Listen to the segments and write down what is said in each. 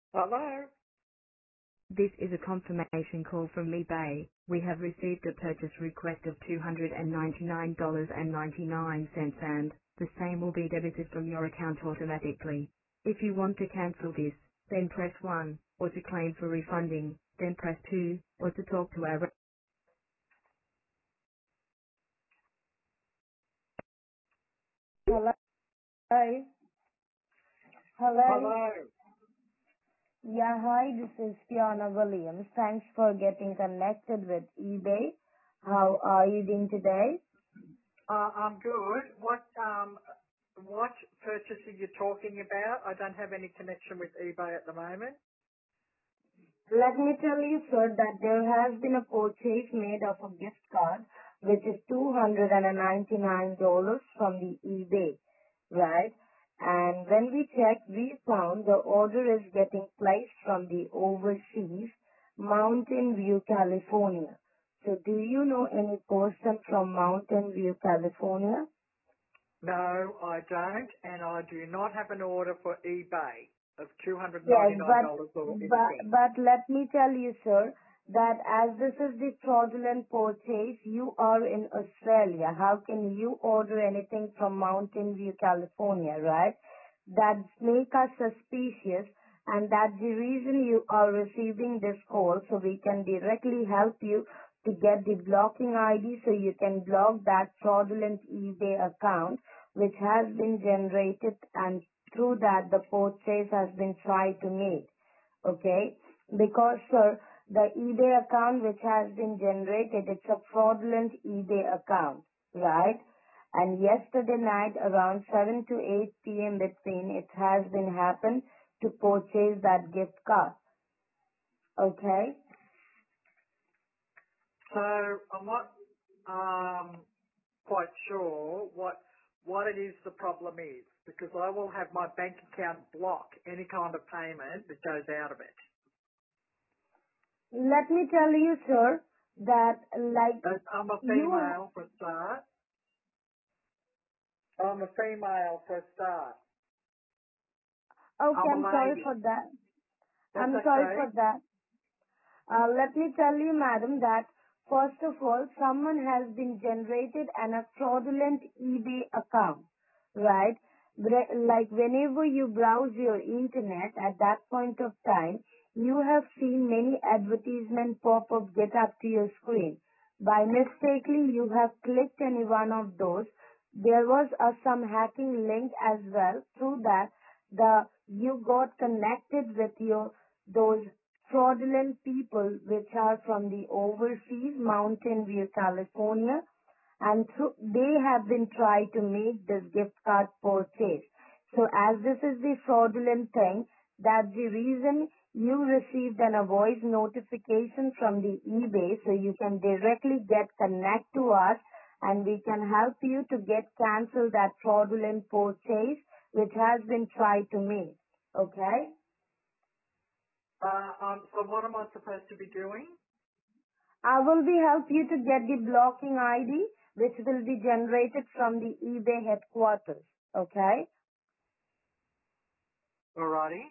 Hello? This is a confirmation call from eBay. We have received a purchase request of $299.99 and the same will be debited from your account automatically. If you want to cancel this, then press 1, or to claim for refunding, then press 2, or to talk to our Hello. Hi. Hello. Hello? Yeah, hi, this is Fiona Williams. Thanks for getting connected with eBay. How are you doing today? I'm good. What purchase are you talking about? I don't have any connection with eBay at the moment. Let me tell you, sir, that there has been a purchase made of a gift card, which is $299 from the eBay, right? And when we checked, we found the order is getting placed from the overseas, Mountain View, California. So do you know any person from Mountain View, California? No, I don't, and I do not have an order for eBay of Yes, $299 or anything. but let me tell you, sir, that as this is the fraudulent purchase, you are in Australia. How can you order anything from Mountain View, California, right? That make us suspicious, and that's the reason you are receiving this call, so we can directly help you to get the blocking ID so you can block that fraudulent eBay account which has been generated, and through that the purchase has been tried to make. Okay? Because sir, the eBay account which has been generated, it's a fraudulent eBay account, right? And yesterday night around 7 to 8 p.m. between, it has been happened to purchase that gift card. Okay? So I'm not quite sure what it is the problem is, because I will have my bank account block any kind of payment that goes out of it. Let me tell you, sir, that like I'm a you, female for a start. I'm a female for a start. okay, I'm a I'm sorry lady. for that. That's I'm sorry okay. for that. Let me tell you, madam, that first of all, someone has been generated an a fraudulent eBay account, right? Like whenever you browse your internet at that point of time, you have seen many advertisement pop-up get up to your screen. By mistakenly, you have clicked any one of those. There was some hacking link as well. Through that, you got connected with your those fraudulent people which are from the overseas, Mountain View, California, and they have been trying to make this gift card purchase. So as this is the fraudulent thing, that's the reason you received a voice notification from the eBay, so you can directly get connect to us and we can help you to get cancel that fraudulent purchase which has been tried to make. Okay? So what am I supposed to be doing? I will be help you to get the blocking ID which will be generated from the eBay headquarters. Okay? Alrighty.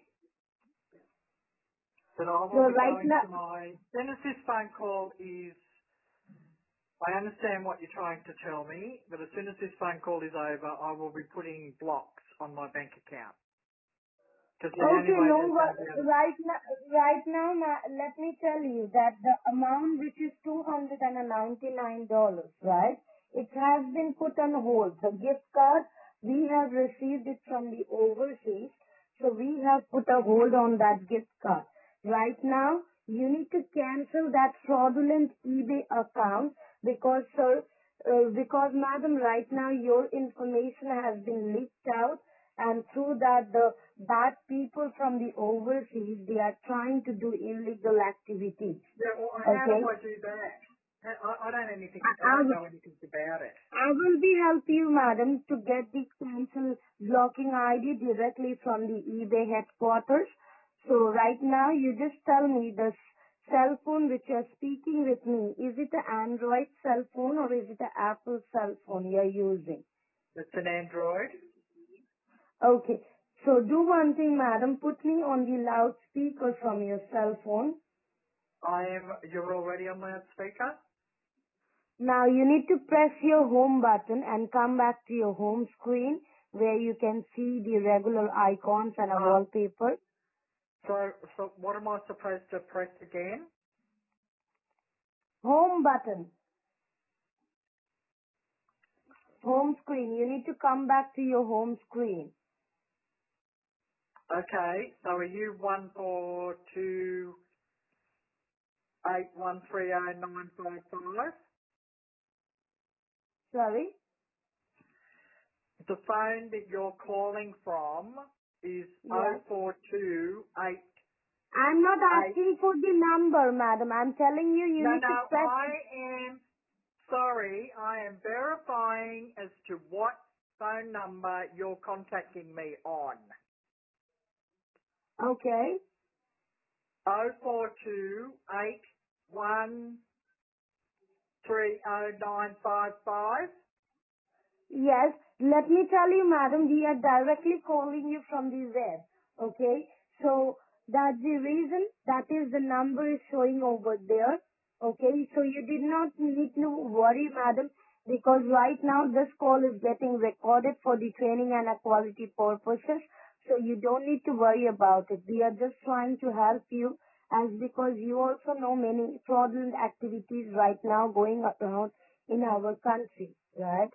But I So will be right going now, to my, as soon as this phone call is, I understand what you're trying to tell me, but as soon as this phone call is over, I will be putting blocks on my bank account. Because the only okay, way no, there's going to be a, right now, let me tell you that the amount which is $299, right? It has been put on hold. The gift card, we have received it from the overseas, so we have put a hold on that gift card. Right now, you need to cancel that fraudulent eBay account because, sir, because madam, right now your information has been leaked out, and through that the bad people from the overseas, they are trying to do illegal activities. yeah, well, how do Okay? I do that? I I, don't know anything about it. I will be help you, madam, to get the cancel blocking ID directly from the eBay headquarters. So right now, you just tell me the cell phone which you're speaking with me, is it an Android cell phone or is it an Apple cell phone you're using? It's an Android. Okay. So do one thing, madam. Put me on the loudspeaker from your cell phone. You're already on loudspeaker? Now you need to press your home button and come back to your home screen where you can see the regular icons and a Uh, wallpaper. so what am I supposed to press again? Home button. Home screen. You need to come back to your home screen. Okay, so are you 142813095? Sorry? The phone that you're calling from is Yes. 0428. I'm not asking for the number, madam. I'm telling you, you No, need to no, press. I am sorry. I am verifying as to what phone number you're contacting me on. Okay. 0428130955. Yes, let me tell you, madam, we are directly calling you from the web. Okay, so that's the reason. That is the number is showing over there. Okay, so you did not need to worry, madam, because right now this call is getting recorded for the training and quality purposes. So you don't need to worry about it. We are just trying to help you, as because you also know many fraudulent activities right now going around in our country, right?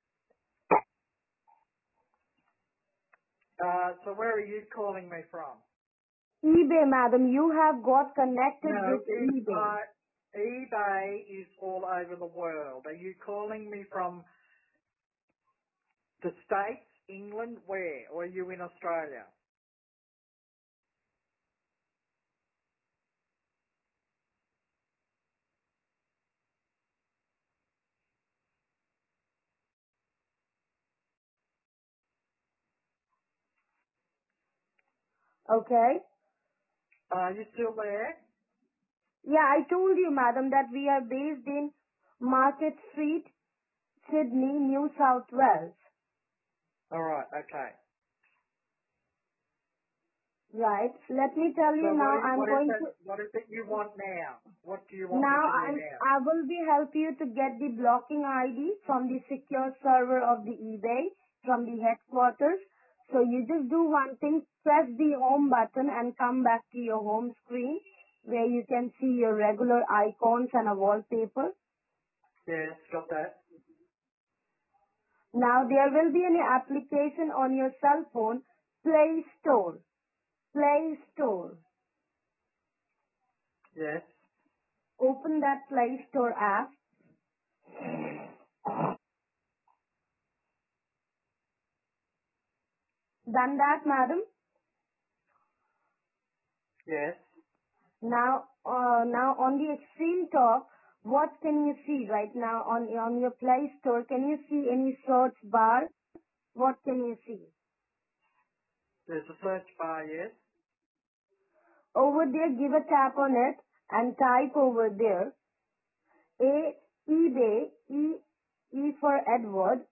So where are you calling me from? eBay, madam. You have got connected No, with eBay. eBay is all over the world. Are you calling me from the States, England, where? Or are you in Australia? Okay? Are you still there? Yeah, I told you, madam, that we are based in Market Street, Sydney, New South Wales. Alright, okay. Right? Let me tell So you now, I'm going to, what is it you want now? What do you want me now to do now? I will be help you to get the blocking ID from the secure server of the eBay, from the headquarters. So you just do one thing, press the home button and come back to your home screen where you can see your regular icons and a wallpaper. Yes, got that. Now there will be an application on your cell phone, Play Store. Play Store. Yes. Open that Play Store app. Done that, madam? Yes. Now on the extreme top, what can you see right now on your Play Store? Can you see any search bar? What can you see? There's a search bar, yes. Over there, give a tap on it and type over there A eBay E for Edward,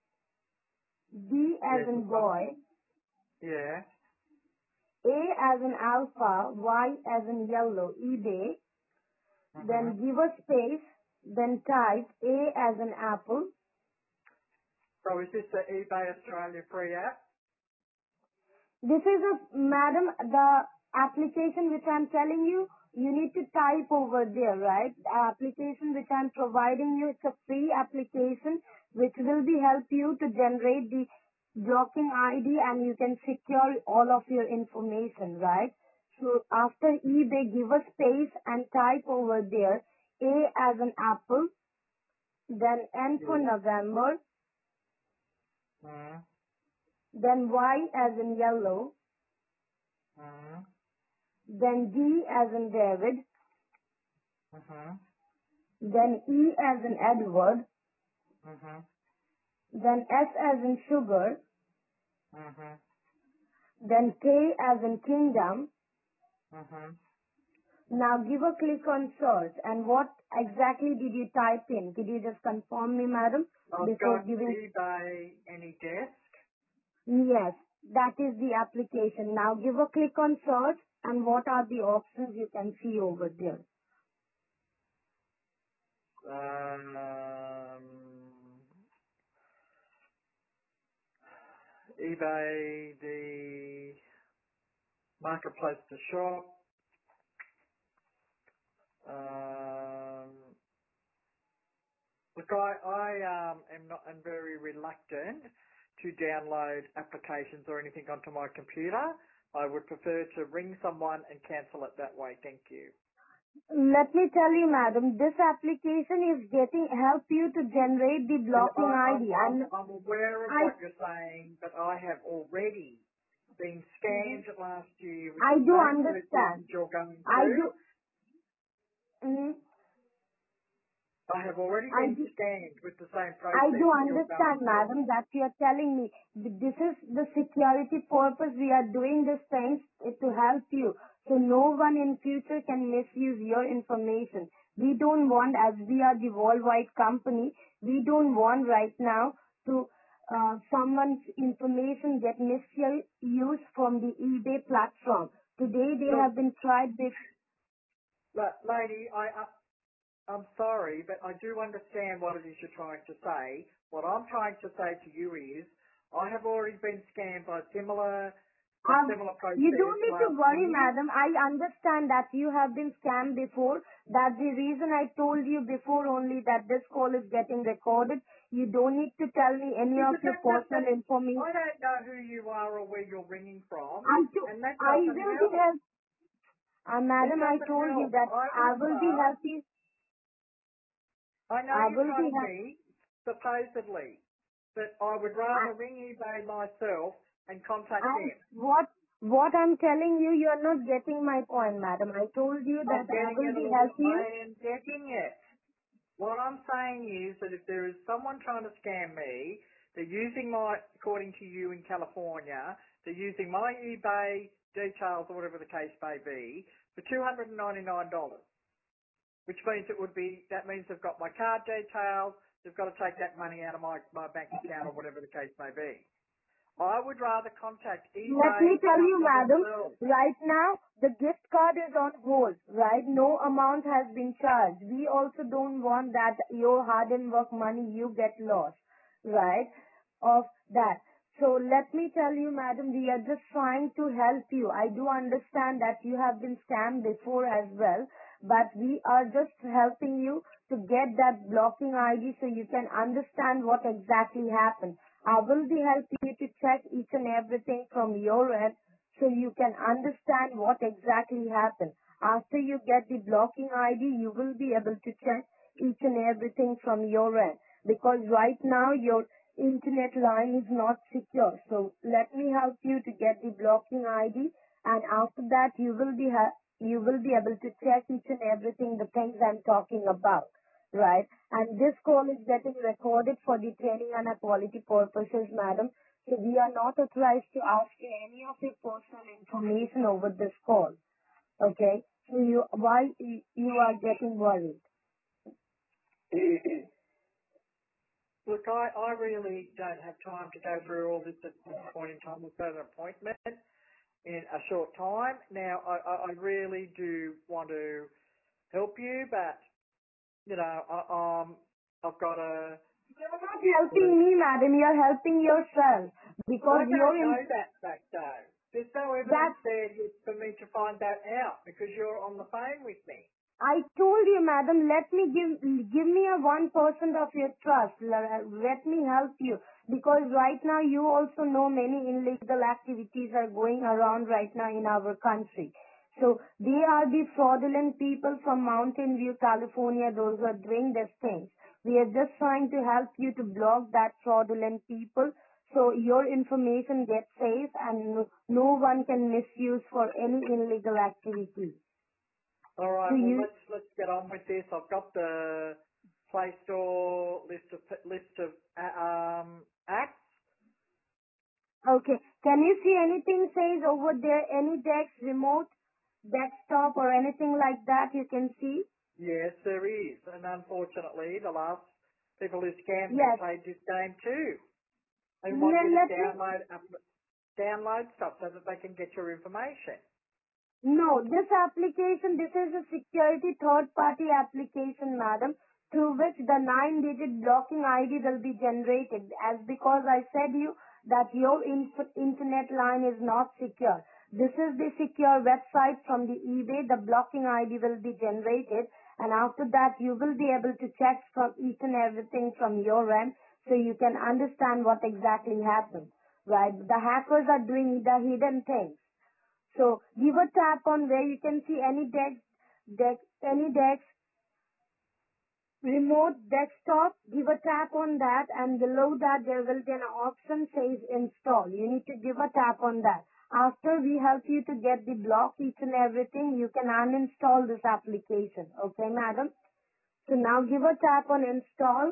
B as Yes, in it's got, boy, yeah. A as in alpha, Y as in yellow, eBay, Mm-hmm. then give a space, then type A as in apple. So is this the eBay Australia free app? This is madam, the application which I'm telling you, you need to type over there, right? The application which I'm providing you, it's a free application which will be help you to generate the blocking ID and you can secure all of your information, right? So after eBay, give a space and type over there A as an apple, then N for Yes. November, Mm-hmm. then Y as in yellow, Mm-hmm. then D as in David, Mm-hmm. then E as in Edward, Mm-hmm. then S as in sugar, Mm-hmm. then K as in kingdom. Mm-hmm. Now give a click on search and what exactly did you type in? Could you just confirm me, madam, I've before got giving? eBay Any Desk. Yes. That is the application. Now give a click on search and what are the options you can see over there. eBay, the marketplace to shop. Look, am very reluctant to download applications or anything onto my computer. I would prefer to ring someone and cancel it that way. Thank you. Let me tell you, madam, this application is help you to generate the blocking ID. I'm aware of what you're saying, but I have already been scammed last year with I the do same process understand. you're going I through. do. Mm, I have already I been do. scammed with the same I do process that you're going understand, through. madam, that you are telling me this is the security purpose. We are doing these things to help you. So no one in future can misuse your information. We don't want, as we are the worldwide company, we don't want right now to someone's information get misused from the eBay platform. Today they Look, have been tried with. lady, I'm sorry, but I do understand what it is you're trying to say. What I'm trying to say to you is, I have already been scammed by a similar You process don't need to last worry, year. madam. I understand that you have been scammed before. That's the reason I told you before only that this call is getting recorded. You don't need to tell me any Yeah, of but your that personal doesn't, information. I don't know who you are or where you're ringing from, and that I doesn't will be help. help. It Madam, I doesn't told you help. that I will be helping. I know I you're will be telling help. me, supposedly, that I would rather ring eBay myself and contact And them. what I'm telling you, you are not getting my point, madam. I told you I'm that I getting will it be all. helping you. I am getting it. What I'm saying is that if there is someone trying to scam me, they're using according to you in California, they're using my eBay details or whatever the case may be for $299, which means that means they've got my card details, they've got to take that money out of my bank account or whatever the case may be. I would rather contact Let me eBay tell you, company madam, themselves. right now the gift card is on hold, right? No amount has been charged. We also don't want that your hard and work money you get lost, right? Of that. So let me tell you, madam, we are just trying to help you. I do understand that you have been scammed before as well, but we are just helping you to get that blocking ID so you can understand what exactly happened. I will be helping you to check each and everything from your end so you can understand what exactly happened. After you get the blocking ID, you will be able to check each and everything from your end because right now your internet line is not secure. So let me help you to get the blocking ID and after that you will be able to check each and everything the things I'm talking about. Right. And this call is getting recorded for the training and quality purposes, madam. So we are not authorized to ask you any of your personal information over this call. Okay. So you are getting worried? Look, I really don't have time to go through all this at this point in time. We've got an appointment in a short time. Now, I really do want to help you, but, I've got to, You're not helping me, madam. You're helping yourself I because don't you're in know that fact though. There's no that evidence there for me to find that out because you're on the phone with me. I told you, madam, let me give me a 1% of your trust. Let me help you. Because right now you also know many illegal activities are going around right now in our country. So they are the fraudulent people from Mountain View, California, those who are doing these things. We are just trying to help you to block that fraudulent people so your information gets safe and no one can misuse for any illegal activity. All So right, well you let's get on with this. I've got the Play Store list of apps. Okay. Can you see anything says over there, any desk, remote, desktop or anything like that you can see? Yes, there is, and unfortunately, the last people who scammed me Yes. played this game too. They want you to Let me, download stuff so that they can get your information. No, this application, this is a security third-party application, madam, through which the 9-digit blocking ID will be generated. As because I said you that your internet line is not secure. This is the secure website from the eBay. The blocking ID will be generated, and after that you will be able to check from each and everything from your end, so you can understand what exactly happened. Right? The hackers are doing the hidden things. So give a tap on where you can see any desk, remote desktop. Give a tap on that, and below that there will be an option says install. You need to give a tap on that. After we help you to get the block each and everything, you can uninstall this application. Okay, madam? So now give a tap on install.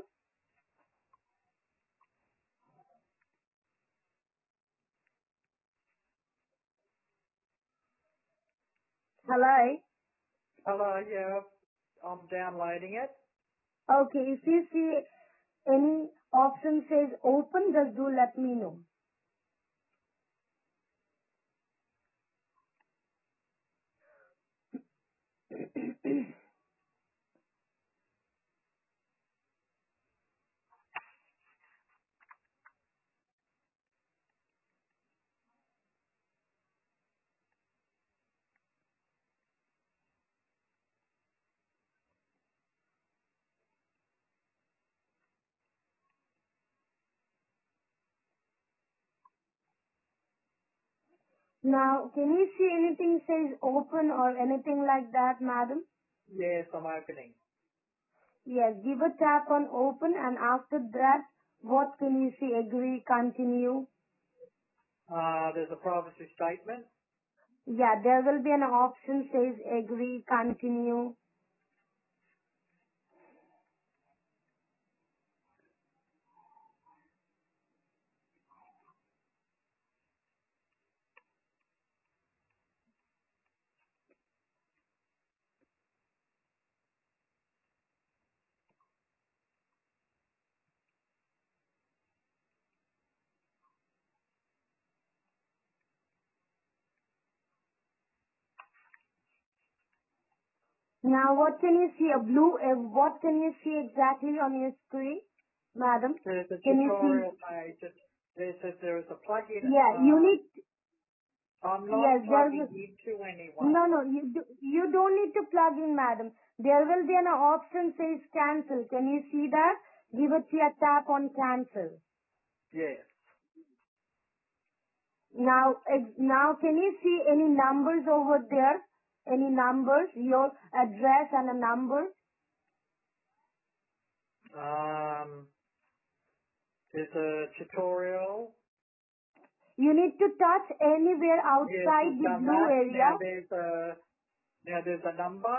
Hello? Hello, yeah, I'm downloading it. Okay, if you see any option says open, just do let me know. Now, can you see anything says open or anything like that, madam? Yes, I'm opening. Yes, give a tap on open, and after that, what can you see? Agree, continue. There's a privacy statement. Yeah, there will be an option says agree, continue. Now, what can you see? A blue, what can you see exactly on your screen, madam? There's a Can you see? tutorial page. There says there is a plugin. Yeah, you need, I'm not yes, plugging there's, into anyone. no, you don't need to plug in, madam. There will be an option says cancel. Can you see that? Give it a tap on cancel. Yes. Now, now can you see any numbers over there? Any numbers? Your address and a number? There's a tutorial. You need to touch anywhere Yes, outside I've the done blue that. area. Now there's a number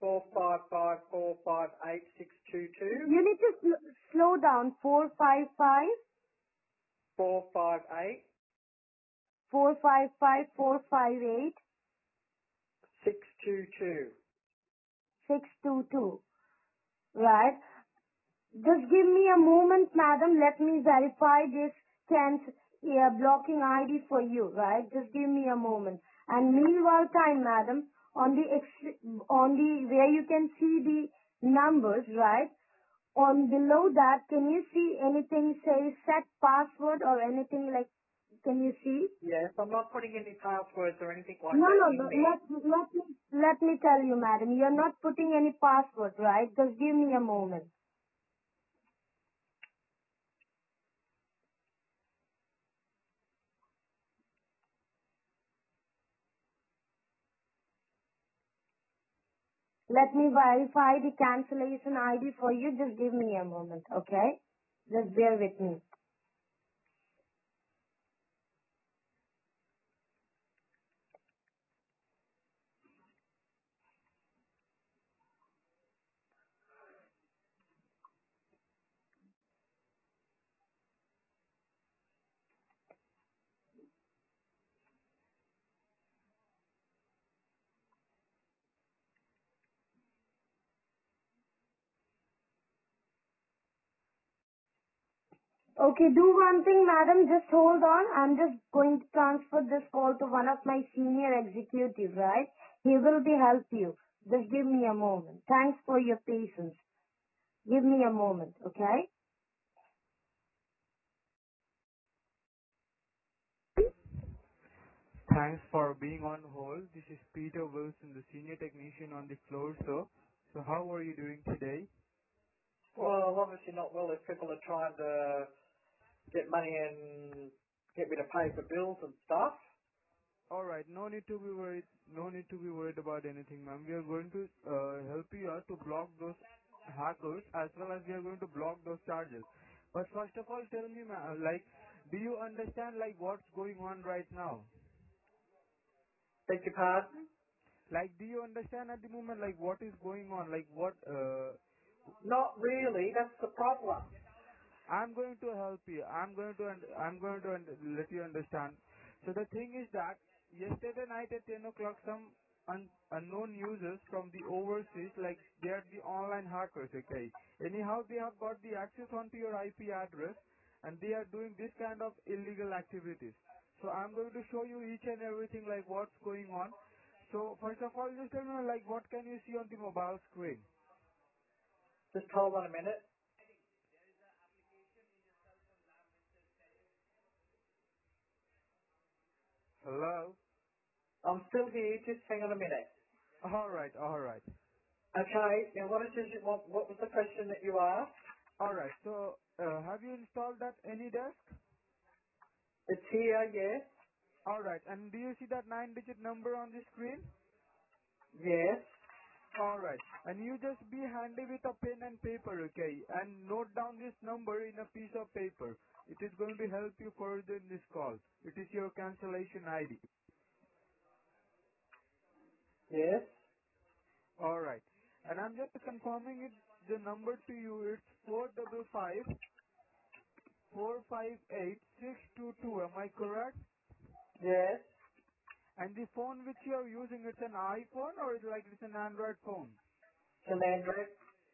455458622. You need to slow down. 455 458 455 458 622. 622. Right? Just give me a moment, madam. Let me verify this blocking ID for you, right? Just give me a moment. And meanwhile time, madam, on the where you can see the numbers, right? On below that, can you see anything say set password or anything like? Can you see? Yes, I'm not putting any passwords or anything like No, that no, in no. there. Let me tell you, madam. You're not putting any password, right? Just give me a moment. Let me verify the cancellation ID for you. Just give me a moment, okay? Just bear with me. Okay, do one thing, madam. Just hold on. I'm just going to transfer this call to one of my senior executives, right? He will be help you. Just give me a moment. Thanks for your patience. Give me a moment, okay? Thanks for being on hold. This is Peter Wilson, the senior technician on the floor, sir. So how are you doing today? Well, obviously not well if people are trying to get money and get me to pay for bills and stuff. Alright, no need to be worried. No need to be worried about anything, ma'am. We are going to help you out to block those hackers as well as we are going to block those charges. But first of all, tell me, ma'am, like, do you understand like what's going on right now? Beg your pardon? Like, do you understand at the moment like what is going on? Like what? Not really, that's the problem. I'm going to help you. Let you understand. So the thing is that yesterday night at 10 o'clock, some unknown users from the overseas, like they are the online hackers, okay. Anyhow, they have got the access onto your IP address, and they are doing this kind of illegal activities. So I'm going to show you each and everything, like what's going on. So first of all, just tell me, like what can you see on the mobile screen? Just hold on a minute. Hello. I'm still here, just hang on a minute. All right. All right. Okay, now what was the question that you asked? Alright, so have you installed that AnyDesk? It's here, yes. Alright, and do you see that 9-digit number on the screen? Yes. Alright, and you just be handy with a pen and paper, okay? And note down this number in a piece of paper. It is going to help you further in this call. It is your cancellation ID. Yes. Alright, and I'm just confirming it, the number to you. It's 455-458-622. Am I correct? Yes. And the phone which you are using, it's an iPhone or it's like it's an Android phone? It's an Android.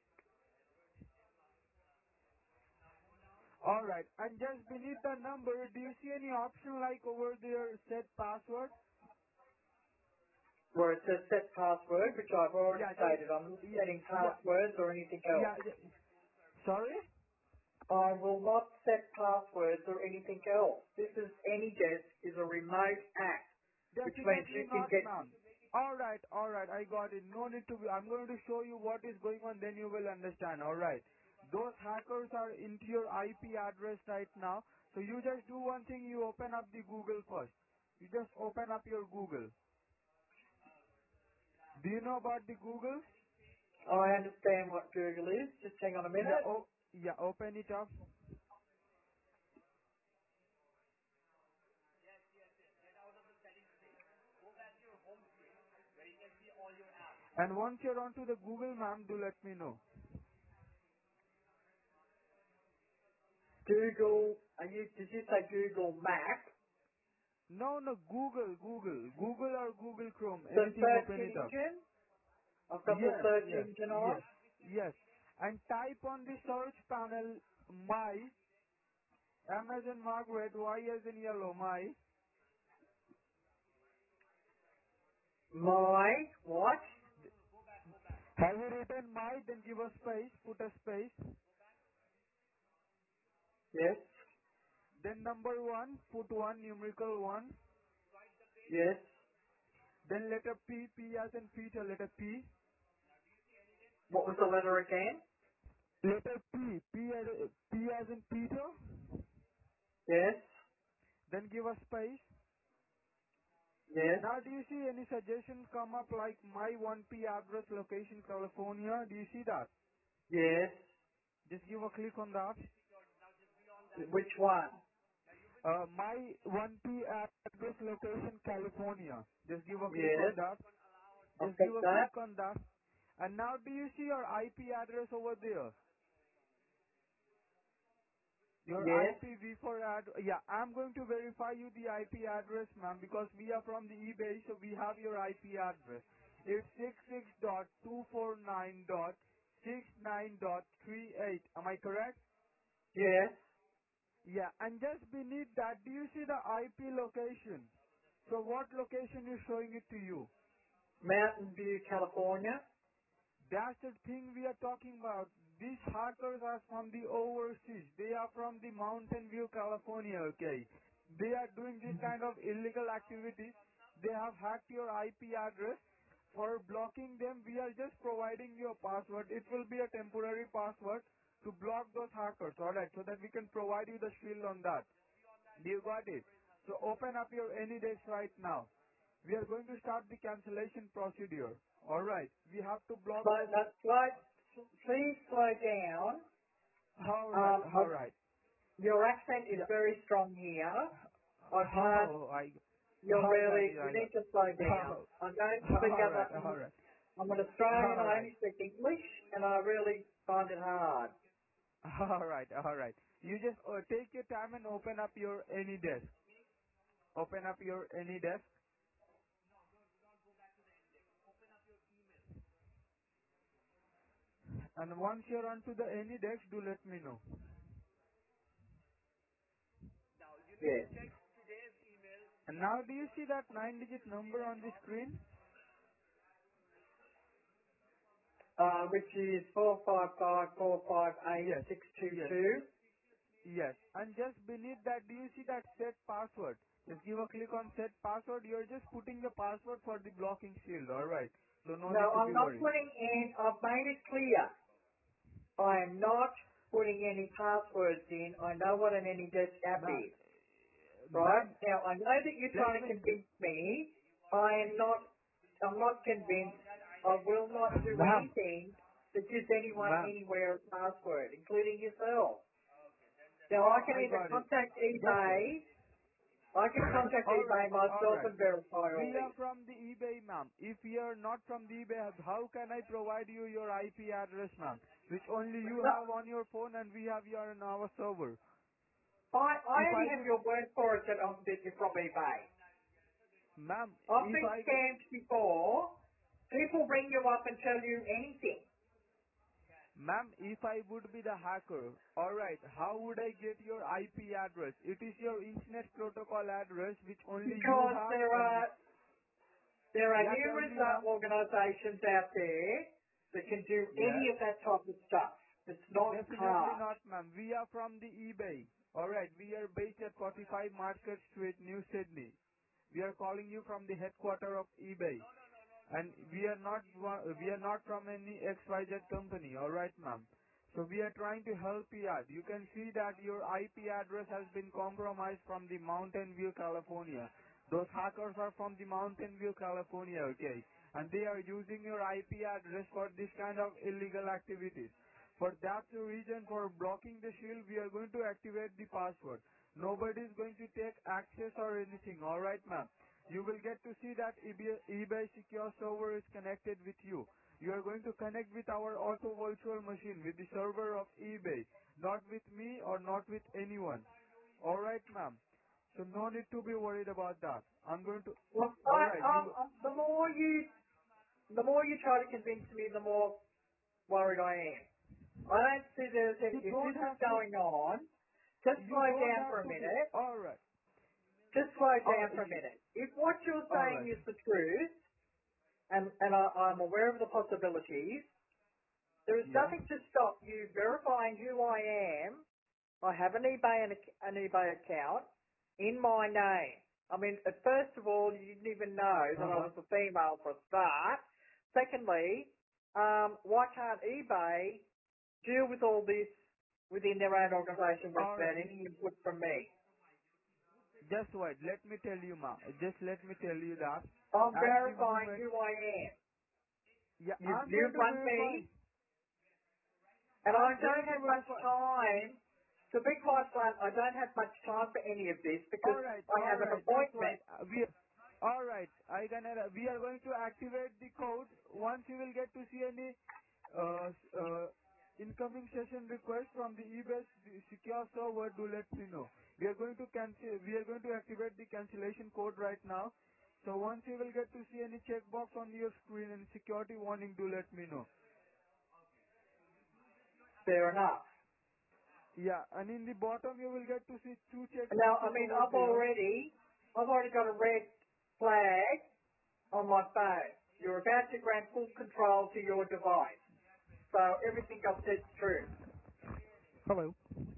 Alright, and just beneath the number, do you see any option like over there set password? Where it says set password, which I've already Yeah, just, stated. I'm not yeah, setting yeah, passwords or anything yeah, else. yeah. Sorry? I will not set passwords or anything else. This is AnyDesk is a remote app, which means you Definitely can not, get. ma'am. Alright, I got it. No need to be, I'm going to show you what is going on, then you will understand, alright. Those hackers are into your IP address right now, so you just do one thing, you open up the Google first. You just open up your Google. Do you know about the Google? I understand what Google is. Just hang on a Yeah, minute. yeah, open it up. And once you're onto the Google, ma'am, do let me know. Google. Did you say Google Map? No, no, Google or Google Chrome, The anything, search open it up. engine. I've got the Yes, search yes, engine on. yes, yes. And type on the search panel, my, M as in Margaret, Y as in yellow, my. My what? Have you written my, then give a space, put a space. Yes. Then number 1, put 1, numerical 1. Yes. Then letter P, P as in Peter, letter P. What was the letter again? Letter P, P as in Peter. Yes. Then give a space. Yes. Now do you see any suggestions come up like my 1P address location California? Do you see that? Yes. Just give a click on that. Which one? My 1P address location California. Just give a click on Yes. that. I'll Just give pick a that. click on that. And now do you see your IP address over there? Your Yes. IPv4 yeah, I'm going to verify you the IP address, ma'am, because we are from the eBay, so we have your IP address. It's 66.249.69.38. Am I correct? Yes. Yeah, and just beneath that, do you see the IP location? So what location is showing it to you? Mountain View, California. That's the thing we are talking about. These hackers are from the overseas. They are from the Mountain View, California, okay? They are doing this kind of illegal activities. They have hacked your IP address. For blocking them, we are just providing you a password. It will be a temporary password to block those hackers, alright? So that we can provide you the shield on that. You got it. So open up your AnyDesk right now. We are going to start the cancellation procedure. Alright. We have to block Slow, those. no, please slow down. Alright, Um, I, alright. your accent is Yeah. very strong here. I can't, Oh, I got you, you I need got. to slow down. Oh, I don't speak alright, other, alright. I'm an Australian, I Alright. only speak English, and I really find it hard. Alright, alright. You just take your time and open up your AnyDesk. Open up your AnyDesk. And once you're onto the AnyDesk, do let me know. Yes. And now do you see that 9-digit number on the screen? Which is 455458622. Yes. Yes. Yes. And just beneath that, do you see that set password? Just give a click on set password. You're just putting the password for the blocking shield. Alright. So no No, need to I'm be not worried. putting in, I've made it clear. I am not putting any passwords in. I know what an AnyDesk app Ma- is, right? Ma'am, Now, I know that you're let trying to me, convince me. I'm not convinced. I will not do ma'am, anything that gives anyone ma'am. anywhere a password, including yourself. Now, I Oh, can I either got it. contact Just wait. eBay, I can contact Alright, eBay myself alright. and verify all We are this. from the eBay, ma'am. If we are not from the eBay, how can I provide you your IP address, ma'am? Which only you No, have on your phone and we have here on our server. I If only I have would, your word for it that you're from eBay. ma'am, I've if been I would, scammed before. People ring you up and tell you anything ma'am, if I would be the hacker, alright, how would I get your IP address? It is your internet protocol address which only you because have there and, are yeah, tell numerous me, ma'am. organisations out there that can do any Yes. of that type of stuff. It's not Definitely hard. not, ma'am. We are from the eBay. Alright, we are based at 45 Market Street, New Sydney. We are calling you from the headquarter of eBay. And we are not from any XYZ company, alright ma'am. So we are trying to help you out. You can see that your IP address has been compromised from the Mountain View, California. Those hackers are from the Mountain View, California, okay? And they are using your IP address for this kind of illegal activities. For that reason, for blocking the shield, we are going to activate the password. Nobody is going to take access or anything, alright ma'am? You will get to see that eBay secure server is connected with you. You are going to connect with our auto virtual machine, with the server of eBay, not with me or not with anyone. Alright ma'am. So no need to be worried about that. I'm going to, Well, alright, you, the more you try to convince me, the more worried I am. I don't see you if don't this is have to, going on, just you slow don't down have for a to be, minute. alright, Just slow down for a alright, minute. If what you're saying alright, is the truth, and I'm aware of the possibilities, there is yeah, nothing to stop you verifying who I am. I have an eBay account in my name. I mean, first of all, you didn't even know that I uh-huh, was a female for a start. Secondly, why can't eBay deal with all this within their own organisation without alright. any input from me? Just wait, let me tell you ma'am, just let me tell you that I'm at the verifying moment, who I am. yeah, I'm You going to run verify. me, and I I'm don't going to have much verify. time. To be quite blunt, I don't have much time for any of this because I have All an right. Just wait. appointment. All right. We are going to activate the code. Once you will get to see any incoming session request from the eBay secure server, do let me know. We are going to cancel. We are going to activate the cancellation code right now. So once you will get to see any checkbox on your screen and security warning, do let me know. Fair enough. Yeah, and in the bottom you will get to see two check Now, I boxes mean, over there. I've already got a red flag on my phone. You're about to grant full control to your device. So everything I've said is true. Hello.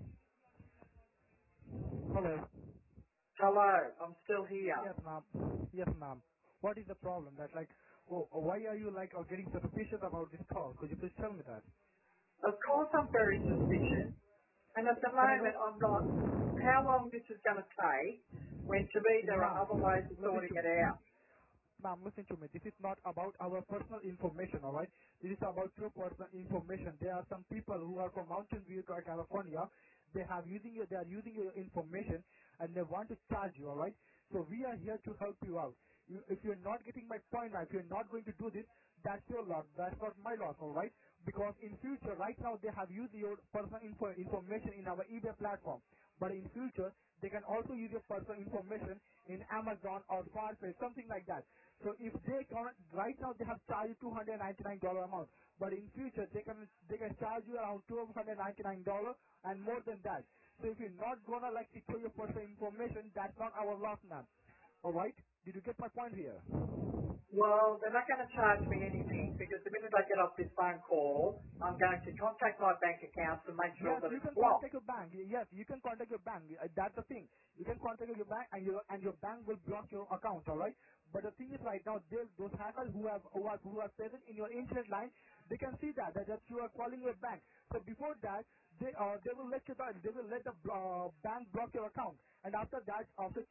Hello. Hello, I'm still here. Yes, ma'am. Yes, ma'am. What is the problem? That like, why are you like getting suspicious about this call? Could you please tell me that? Of course I'm very suspicious. And at the Can I moment know, I'm not how long this is going to take when to me there are other ways ma'am? of Listen sorting to it me. out. Ma'am, listen to me. This is not about our personal information, alright? This is about your personal information. There are some people who are from Mountain View, California. They are using your information and they want to charge you, alright? So we are here to help you out. If you're not getting my point now, if you're not going to do this, that's your loss. That's not my loss, alright? Because in future, right now they have used your personal information in our eBay platform. But in future, they can also use your personal information in Amazon or Farfetch, something like that. So if they can, right now they have charged $299 amount, but in future they can charge you around $299 and more than that. So if you're not gonna like secure your personal information, that's not our loss, ma'am. All right? Did you get my point here? Well, they're not going to charge me anything because the minute I get off this phone call, I'm going to contact my bank accounts and make sure Yes, that you it's can blocked. contact your bank. Yes, you can contact your bank. That's the thing. You can contact your bank, and your bank will block your account. All right. But the thing is, right now, those hackers who are present in your internet line, they can see that you are calling your bank. So before that, they will let the bank block your account. And after that,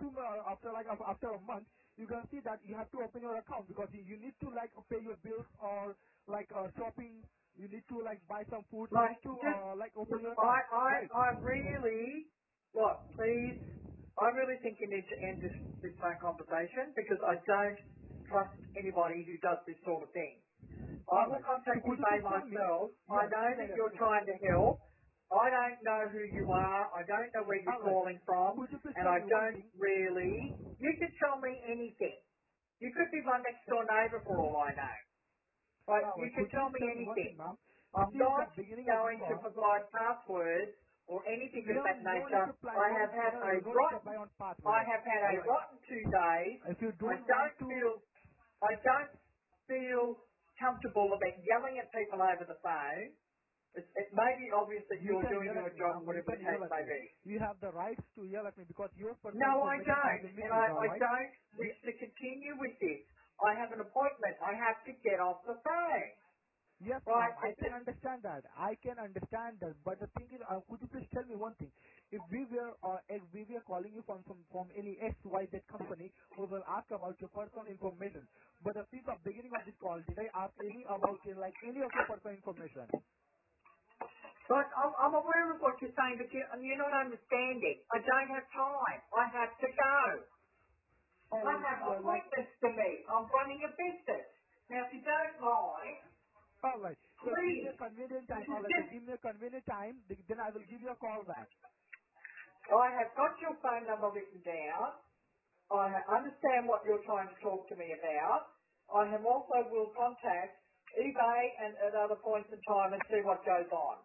after a month, you can see that you have to open your account because you need to like pay your bills or like shopping. You need to like buy some food. You Like, need to just, like open look, your account, right? I really, look, please, I really think you need to end this phone conversation because I don't trust anybody who does this sort of thing. I All will right. So contact could you eBay please tell me? myself. I Yes, know that yes. you're trying to help. I don't know who you are. I don't know where you're All right. calling from. Could you please And tell I me one don't thing? really, you can tell me anything. You could be my next door neighbour for all I know. Like, All you right. can Could you tell please me tell me one thing, anything. ma'am? This I'm is the not beginning of this going to call. provide passwords or anything of No, that no need nature. to apply. I No, have had a no need to apply rotten, on pathway. I have had All a right. rotten 2 days. If you I don't want don't to, feel, I don't feel comfortable about yelling at people over the phone. It may be obvious that you you're can doing yell your at me, job, ma'am. You whatever the can yell case at may me. be. You have the rights to yell at me because your personal No, I information has don't. been And misused. All I right. don't wish to continue with this. I have an appointment. I have to get off the phone. Yes, Right? ma'am, I can understand that. I can understand that. But the thing is, could you please tell me one thing? If we were calling you from any XYZ company, we will ask about your personal information. But since the beginning of this call, did I ask any about like any of your personal information? But I'm aware of what you're saying, but you're not understanding. I don't have time. I have to go. Or I like, have like, appointments to meet. I'm running a business. Now, if you don't mind, all right. So give me a please, convenient this time. is All right. So just, give me a convenient time. Then I will give you a call back. I have got your phone number written down. I understand what you're trying to talk to me about. I have also will contact eBay and at other points in time and see what goes on.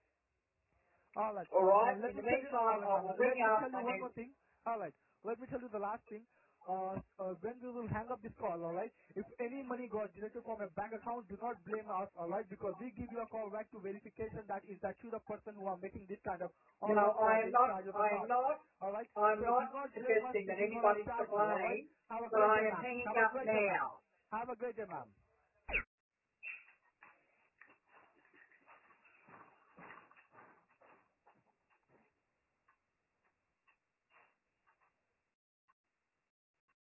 All right. All right? Let In me the tell you. meantime, All right, I ma'am. will ring Let me up tell you and one then, more thing. All right. Let me tell you the last thing. When we will hang up this call, all right. If any money got deducted from a bank account, do not blame us, all right, because we give you a call back to verification that you the person who are making this kind of online fraud in charge of the card, all right. I'm So do not not blame us suggesting if that we're gonna anybody's to charge you, all right. blame, Have a but great I day, am ma'am. hanging Have a up great day, ma'am. now. Have a great day, ma'am.